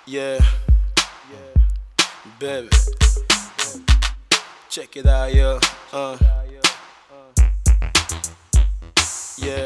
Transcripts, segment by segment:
Yeah, baby, check it out, yeah. Yeah,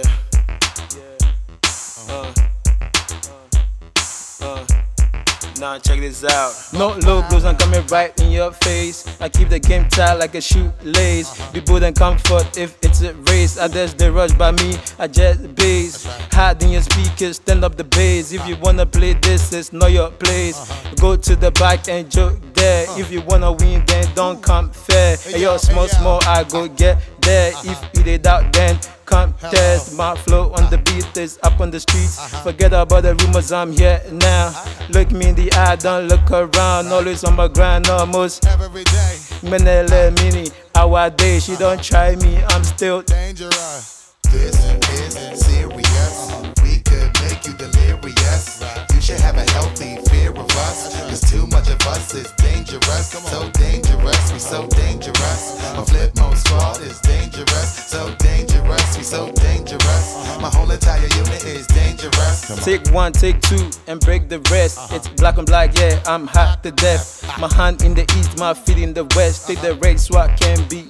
now check this out. No logos, I'm coming right in your face. I keep the game tight like a shoelace. People then comfort if it's a race. I just the rush by me, I just bass. Hide in your speakers, stand up the bass. If you wanna play this, it's not your place. Go to the back and joke there. If you wanna win, then don't come fair. Hey, yo, small, I go get there. If you did out, then contest. My flow on the beat is up on the streets. Forget about the rumors, I'm here now. Look me in the eye, don't look around. Always on my grind, almost every day. Menele mini, our day. She don't try me, I'm still dangerous. This is serious. We could make you delirious. You should have a healthy fear of us. Cause too much of us is dangerous. So dangerous, we so dangerous. My flip mode squad is dangerous. So dangerous, we so dangerous. My whole entire unit is dangerous. Take one, take two, and break the rest. It's black on black, yeah, I'm hot to death. My hand in the east, my feet in the west. Take the race so I can be.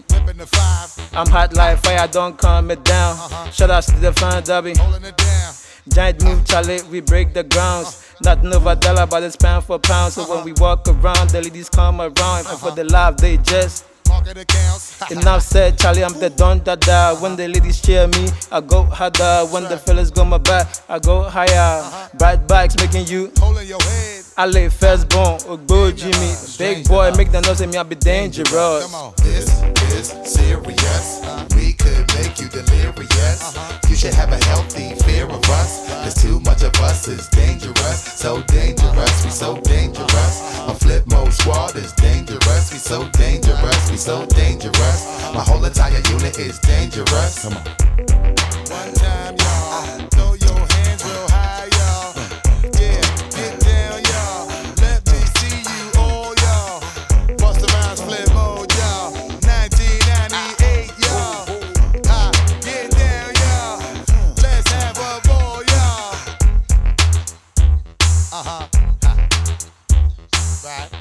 I'm hot like fire, don't calm it down. Shout out to the fan derby. Giant move, Charlie, we break the grounds. Nothing over dollar, but it's pound for pound. So when we walk around, the ladies come around. And for the live, they just enough said, Charlie, I'm the don dada. When the ladies cheer me, I go harder. When the fellas go my back, I go higher. Bright bikes making you I lay firstborn, Ogbo Jimmy. Big boy, make the noise, me I be dangerous. This is serious. We could make you delirious. You should have a healthy fear of us. Cause too much of us is dangerous. So dangerous, we so dangerous. My flip mode squad is dangerous. We so dangerous, we so dangerous. My whole entire unit is dangerous. Come on. One time, y'all. Throw your hands real high, y'all. Yeah, get down, y'all. Let me see you all, y'all. Bust around flip mode, y'all. 1998, y'all. Get down, y'all. Let's have a ball, y'all. Right.